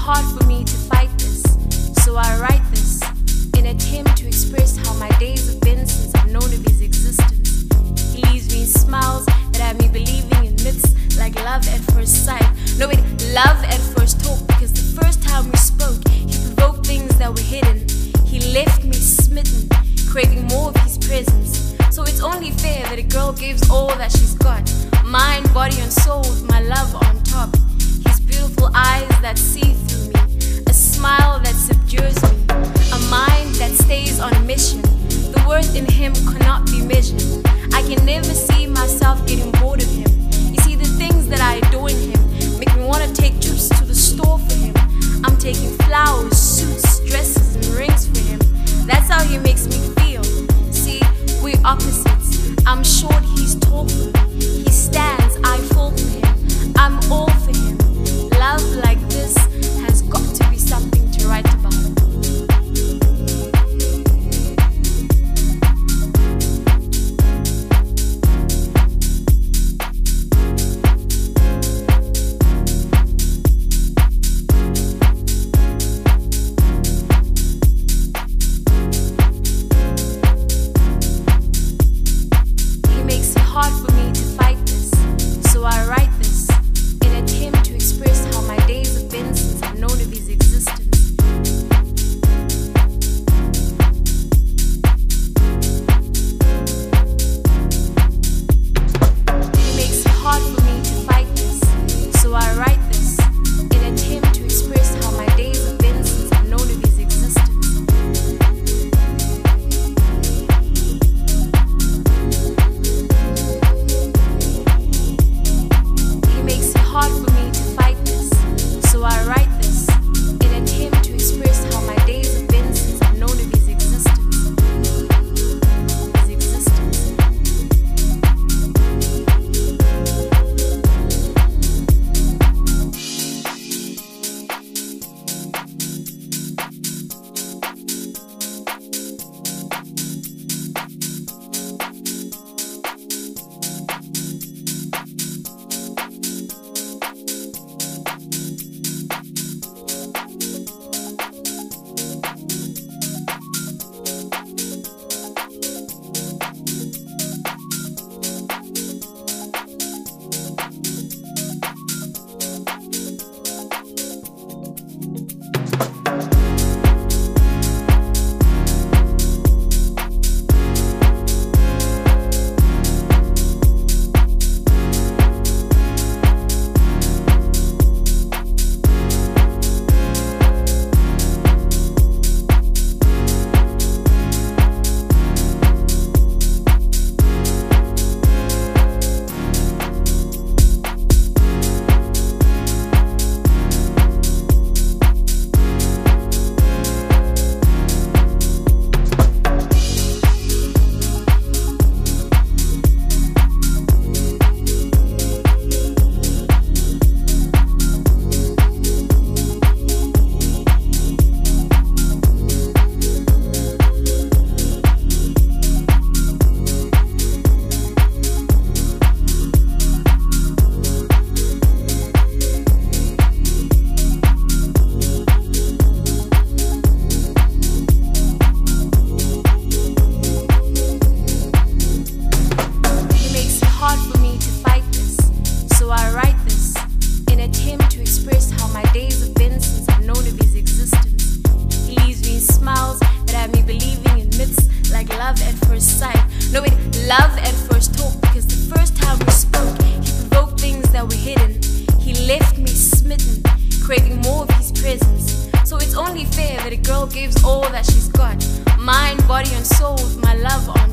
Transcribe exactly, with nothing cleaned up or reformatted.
hard for me to fight this, so I write this in an attempt to express how my days have been since I've known of his existence. He leaves me in smiles that have me believing in myths like love at first sight. No, wait, love at first talk, because the first time we spoke, he provoked things that were hidden. He left me smitten, craving more of his presence. So it's only fair that a girl gives all that she's got, mind, body, and soul, with my love on top. His beautiful eyes that see through me, a smile that subdues me, a mind that stays on a mission. The worth in him cannot be measured. I can never see myself getting bored of him. You see, the things that I adore in him make me want to take trips to the store for him. I'm taking flowers, suits, dresses, and rings for him. That's how he makes me feel. See, we're opposites. I'm short, he's tall for me. He stands, I fall for him. I'm all for him. Love like this has got to be something to write about. Hard for me to fight this, so I write this in an attempt to express how my days have been since I've known of his existence. It makes it hard for me to fight this, so I write this in an attempt to express how my days have been since I've known of his existence. Hard for me to fight this, so I write this in an attempt to express how my days have been since I've known of his existence. His existence. Love at first sight. No, wait, love at first talk, because the first time we spoke, he provoked things that were hidden. He left me smitten, craving more of his presence. So it's only fair that a girl gives all that she's got, mind, body, and soul, with my love on